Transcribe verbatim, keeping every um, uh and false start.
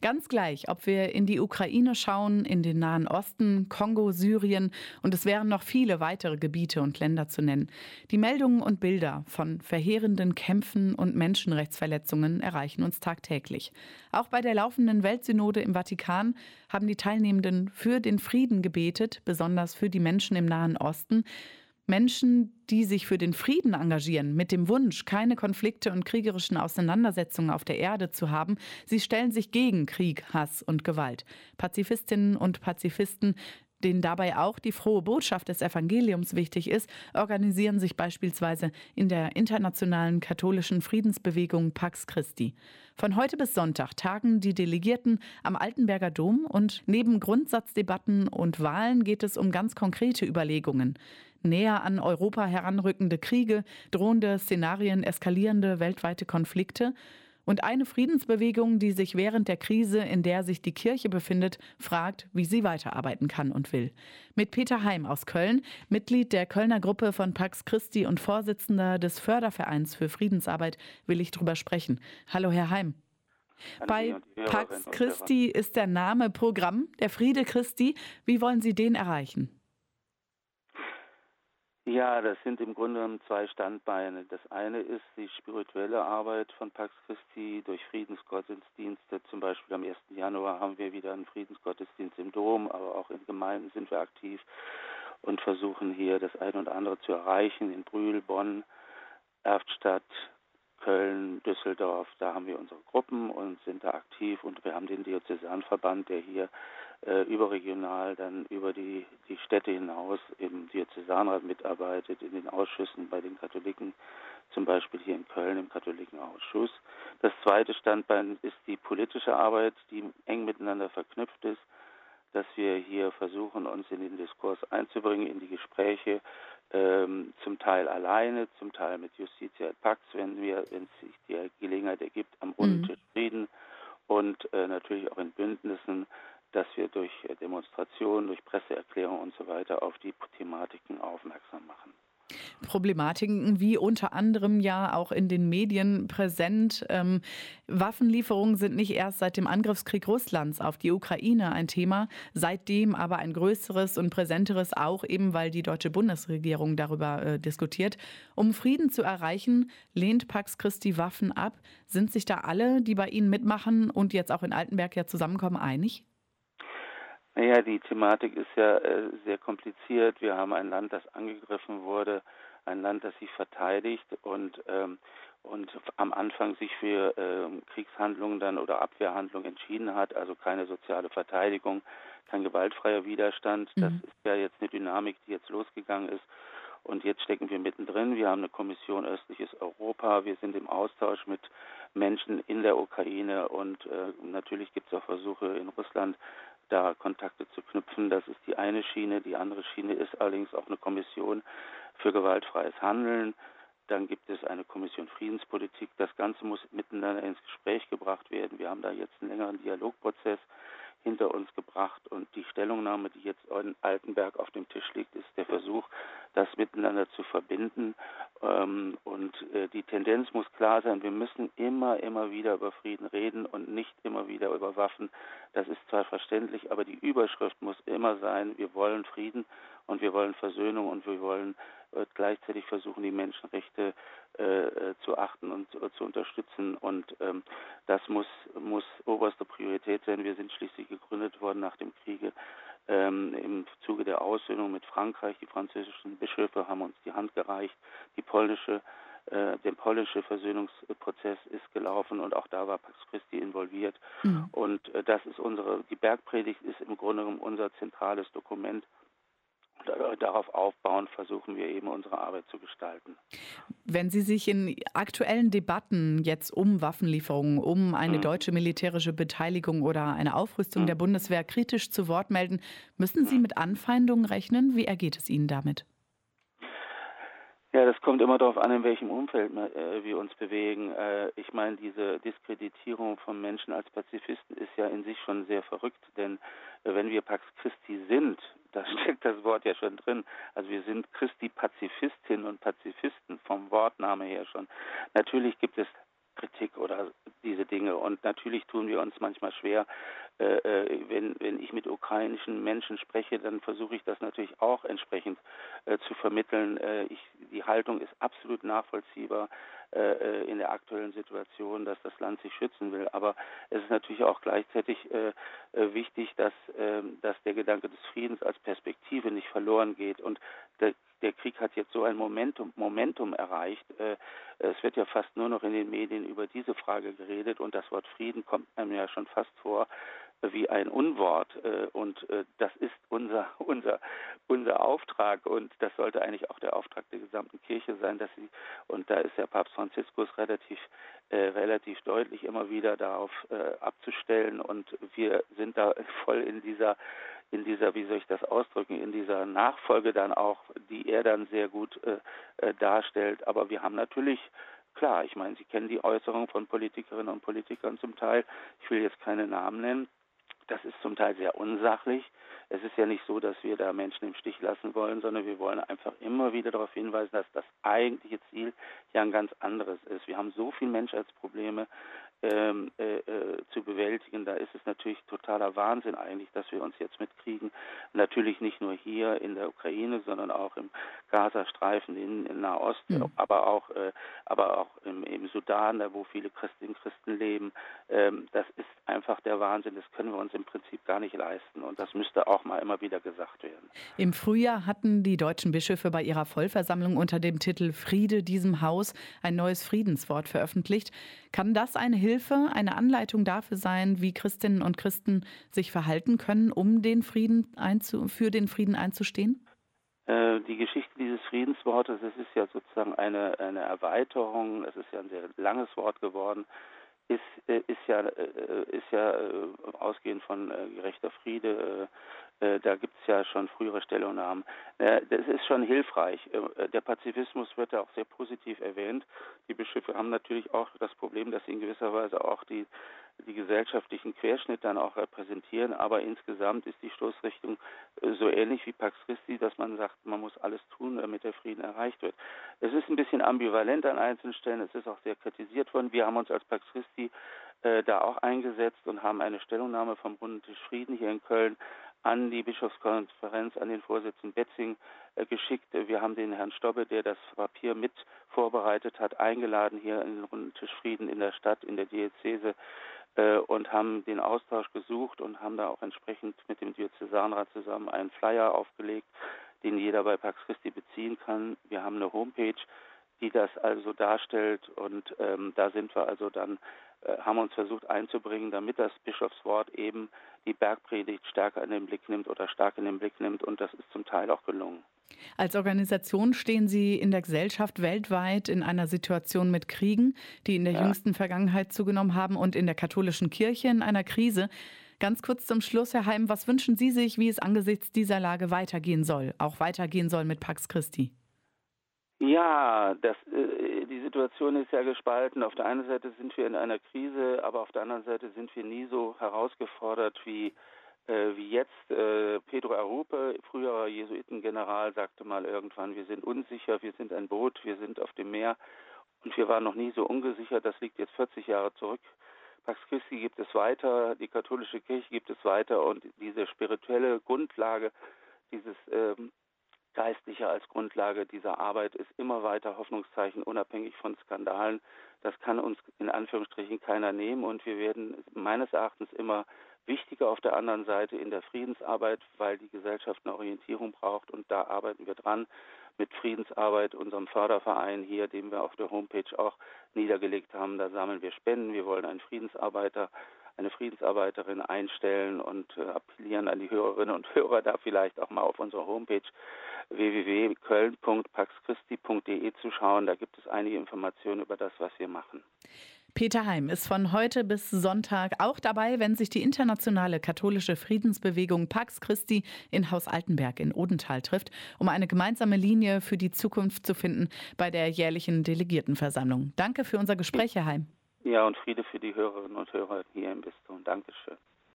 Ganz gleich, ob wir in die Ukraine schauen, in den Nahen Osten, Kongo, Syrien und es wären noch viele weitere Gebiete und Länder zu nennen. Die Meldungen und Bilder von verheerenden Kämpfen und Menschenrechtsverletzungen erreichen uns tagtäglich. Auch bei der laufenden Weltsynode im Vatikan haben die Teilnehmenden für den Frieden gebetet, besonders für die Menschen im Nahen Osten. Menschen, die sich für den Frieden engagieren, mit dem Wunsch, keine Konflikte und kriegerischen Auseinandersetzungen auf der Erde zu haben, sie stellen sich gegen Krieg, Hass und Gewalt. Pazifistinnen und Pazifisten, denen dabei auch die frohe Botschaft des Evangeliums wichtig ist, organisieren sich beispielsweise in der internationalen katholischen Friedensbewegung Pax Christi. Von heute bis Sonntag tagen die Delegierten am Altenberger Dom und neben Grundsatzdebatten und Wahlen geht es um ganz konkrete Überlegungen. Näher an Europa heranrückende Kriege, drohende Szenarien, eskalierende weltweite Konflikte und eine Friedensbewegung, die sich während der Krise, in der sich die Kirche befindet, fragt, wie sie weiterarbeiten kann und will. Mit Peter Heim aus Köln, Mitglied der Kölner Gruppe von Pax Christi und Vorsitzender des Fördervereins für Friedensarbeit, will ich drüber sprechen. Hallo, Herr Heim. Bei Pax Christi ist der Name Programm, der Friede Christi. Wie wollen Sie den erreichen? Ja, das sind im Grunde genommen zwei Standbeine. Das eine ist die spirituelle Arbeit von Pax Christi durch Friedensgottesdienste. Zum Beispiel am ersten Januar haben wir wieder einen Friedensgottesdienst im Dom, aber auch in Gemeinden sind wir aktiv und versuchen hier das eine und andere zu erreichen. In Brühl, Bonn, Erftstadt, Köln, Düsseldorf, da haben wir unsere Gruppen und sind da aktiv und wir haben den Diözesanverband, der hier äh, überregional dann über die, die Städte hinaus im Diözesanrat mitarbeitet, in den Ausschüssen bei den Katholiken, zum Beispiel hier in Köln im Katholikenausschuss. Das zweite Standbein ist die politische Arbeit, die eng miteinander verknüpft ist, dass wir hier versuchen, uns in den Diskurs einzubringen, in die Gespräche, ähm, zum Teil alleine, zum Teil mit Justitia et Pax, wenn wir, wenn es sich die Gelegenheit ergibt, am runden Tisch reden und äh, natürlich auch in Bündnissen, dass wir durch äh, Demonstrationen, durch Presseerklärungen und so weiter auf die Thematiken aufmerksam machen. Problematiken wie unter anderem ja auch in den Medien präsent. Ähm, Waffenlieferungen sind nicht erst seit dem Angriffskrieg Russlands auf die Ukraine ein Thema, seitdem aber ein größeres und präsenteres auch eben, weil die deutsche Bundesregierung darüber äh, diskutiert. Um Frieden zu erreichen, lehnt Pax Christi Waffen ab. Sind sich da alle, die bei Ihnen mitmachen und jetzt auch in Altenberg ja zusammenkommen, einig? Naja, die Thematik ist ja äh, sehr kompliziert. Wir haben ein Land, das angegriffen wurde, ein Land, das sich verteidigt und ähm, und am Anfang sich für ähm, Kriegshandlungen dann oder Abwehrhandlungen entschieden hat, also keine soziale Verteidigung, kein gewaltfreier Widerstand. Das Mhm. ist ja jetzt eine Dynamik, die jetzt losgegangen ist. Und jetzt stecken wir mittendrin. Wir haben eine Kommission Östliches Europa. Wir sind im Austausch mit Menschen in der Ukraine und äh, natürlich gibt es auch Versuche in Russland, da Kontakte zu knüpfen. Das ist die eine Schiene. Die andere Schiene ist allerdings auch eine Kommission für gewaltfreies Handeln. Dann gibt es eine Kommission Friedenspolitik. Das Ganze muss miteinander ins Gespräch gebracht werden. Wir haben da jetzt einen längeren Dialogprozess hinter uns gebracht und die Stellungnahme, die jetzt in Altenberg auf dem Tisch liegt, ist der Versuch, das miteinander zu verbinden. Ähm, und äh, die Tendenz muss klar sein, wir müssen immer, immer wieder über Frieden reden und nicht immer wieder über Waffen. Das ist zwar verständlich, aber die Überschrift muss immer sein, wir wollen Frieden und wir wollen Versöhnung und wir wollen äh, gleichzeitig versuchen, die Menschenrechte äh, zu achten und äh, zu unterstützen. Und ähm, das muss, muss oberste Priorität sein. Wir sind schließlich gegründet worden nach dem Kriege ähm, im Zuge der Aussöhnung mit Frankreich. Die französischen Bischöfe haben uns die Hand gereicht. Die polnische, äh, der polnische Versöhnungsprozess ist gelaufen und auch da war Pax Christi involviert. Mhm. Und äh, das ist unsere, die Bergpredigt ist im Grunde genommen unser zentrales Dokument. Darauf aufbauend versuchen wir eben unsere Arbeit zu gestalten. Wenn Sie sich in aktuellen Debatten jetzt um Waffenlieferungen, um eine Mhm. deutsche militärische Beteiligung oder eine Aufrüstung Mhm. der Bundeswehr kritisch zu Wort melden, müssen Sie mit Anfeindungen rechnen? Wie ergeht es Ihnen damit? Ja, das kommt immer darauf an, in welchem Umfeld äh, wir uns bewegen. Äh, ich meine, diese Diskreditierung von Menschen als Pazifisten ist ja in sich schon sehr verrückt, denn äh, wenn wir Pax Christi sind, da steckt das Wort ja schon drin. Also wir sind Christi Pazifistinnen und Pazifisten vom Wortname her schon. Natürlich gibt es Kritik oder diese Dinge. Und natürlich tun wir uns manchmal schwer, äh, wenn, wenn ich mit ukrainischen Menschen spreche, dann versuche ich das natürlich auch entsprechend äh, zu vermitteln. Äh, ich, die Haltung ist absolut nachvollziehbar äh, in der aktuellen Situation, dass das Land sich schützen will. Aber es ist natürlich auch gleichzeitig äh, äh, wichtig, dass, äh, dass der Gedanke des Friedens als Perspektive nicht verloren geht. Und der, der Krieg hat jetzt so ein Momentum, Momentum erreicht. Äh, es wird ja fast nur noch in den Medien über diese Frage geredet und das Wort Frieden kommt einem ja schon fast vor wie ein Unwort, und das ist unser unser unser Auftrag, und das sollte eigentlich auch der Auftrag der gesamten Kirche sein, dass sie, und da ist der Papst Franziskus relativ äh, relativ deutlich immer wieder darauf äh, abzustellen, und wir sind da voll in dieser in dieser, wie soll ich das ausdrücken, in dieser Nachfolge dann auch, die er dann sehr gut äh, darstellt. Aber wir haben natürlich, klar, ich meine, Sie kennen die Äußerungen von Politikerinnen und Politikern zum Teil, ich will jetzt keine Namen nennen, das ist zum Teil sehr unsachlich. Es ist ja nicht so, dass wir da Menschen im Stich lassen wollen, sondern wir wollen einfach immer wieder darauf hinweisen, dass das eigentliche Ziel ja ein ganz anderes ist. Wir haben so viele Menschheitsprobleme ähm, äh, äh, zu bewältigen. Da ist es natürlich totaler Wahnsinn eigentlich, dass wir uns jetzt mit Kriegen, natürlich nicht nur hier in der Ukraine, sondern auch im Gazastreifen, in, in Nahost, mhm. aber auch, äh, aber auch im, im Sudan, da wo viele Christinnen und Christen leben. Ähm, das ist einfach der Wahnsinn. Das können wir uns im Prinzip gar nicht leisten. Und das müsste auch mal immer wieder gesagt werden. Im Frühjahr hatten die deutschen Bischöfe bei ihrer Vollversammlung unter dem Titel Friede diesem Haus ein neues Friedenswort veröffentlicht. Kann das eine Hilfe, eine Anleitung dafür sein, wie Christinnen und Christen sich verhalten können, um den Frieden einzu- für den Frieden einzustehen? Äh, die Geschichte dieses Friedenswortes, es ist ja sozusagen eine, eine Erweiterung, es ist ja ein sehr langes Wort geworden, ist, äh, ist ja, äh, ist ja äh, ausgehend von äh, gerechter Friede, äh, äh, da gibt es ja schon frühere Stellungnahmen. Äh, das ist schon hilfreich. Äh, der Pazifismus wird da auch sehr positiv erwähnt. Die Bischöfe haben natürlich auch das Problem, dass sie in gewisser Weise auch die die gesellschaftlichen Querschnitt dann auch repräsentieren, aber insgesamt ist die Stoßrichtung so ähnlich wie Pax Christi, dass man sagt, man muss alles tun, damit der Frieden erreicht wird. Es ist ein bisschen ambivalent an einzelnen Stellen, es ist auch sehr kritisiert worden. Wir haben uns als Pax Christi äh, da auch eingesetzt und haben eine Stellungnahme vom Runden Tisch Frieden hier in Köln an die Bischofskonferenz, an den Vorsitzenden Betzing äh, geschickt. Wir haben den Herrn Stobbe, der das Papier mit vorbereitet hat, eingeladen hier in den Runden Tisch Frieden in der Stadt, in der Diözese, äh, und haben den Austausch gesucht und haben da auch entsprechend mit dem Diözesanrat zusammen einen Flyer aufgelegt, den jeder bei Pax Christi beziehen kann. Wir haben eine Homepage, die das also darstellt, und ähm, da sind wir also dann, äh, haben uns versucht einzubringen, damit das Bischofswort eben die Bergpredigt stärker in den Blick nimmt oder stark in den Blick nimmt, und das ist zum Teil auch gelungen. Als Organisation stehen Sie in der Gesellschaft weltweit in einer Situation mit Kriegen, die in der ja. jüngsten Vergangenheit zugenommen haben, und in der katholischen Kirche in einer Krise. Ganz kurz zum Schluss, Herr Heim, was wünschen Sie sich, wie es angesichts dieser Lage weitergehen soll, auch weitergehen soll mit Pax Christi? Ja, das, äh, die Situation ist ja gespalten. Auf der einen Seite sind wir in einer Krise, aber auf der anderen Seite sind wir nie so herausgefordert wie Äh, wie jetzt. Äh, Pedro Arrupe, früherer Jesuitengeneral, sagte mal irgendwann, wir sind unsicher, wir sind ein Boot, wir sind auf dem Meer, und wir waren noch nie so ungesichert. Das liegt jetzt vierzig Jahre zurück. Pax Christi gibt es weiter, die katholische Kirche gibt es weiter, und diese spirituelle Grundlage, dieses ähm, Geistliche als Grundlage dieser Arbeit ist immer weiter Hoffnungszeichen, unabhängig von Skandalen. Das kann uns in Anführungsstrichen keiner nehmen, und wir werden meines Erachtens immer wichtiger auf der anderen Seite in der Friedensarbeit, weil die Gesellschaft eine Orientierung braucht, und da arbeiten wir dran mit Friedensarbeit, unserem Förderverein hier, den wir auf der Homepage auch niedergelegt haben. Da sammeln wir Spenden. Wir wollen einen Friedensarbeiter, eine Friedensarbeiterin einstellen und äh, appellieren an die Hörerinnen und Hörer, da vielleicht auch mal auf unserer Homepage w w w punkt köln punkt pax christi punkt d e zu schauen. Da gibt es einige Informationen über das, was wir machen. Peter Heim ist von heute bis Sonntag auch dabei, wenn sich die internationale katholische Friedensbewegung Pax Christi in Haus Altenberg in Odenthal trifft, um eine gemeinsame Linie für die Zukunft zu finden bei der jährlichen Delegiertenversammlung. Danke für unser Gespräch, Herr Heim. Ja, und Friede für die Hörerinnen und Hörer hier im Bistum. Dankeschön.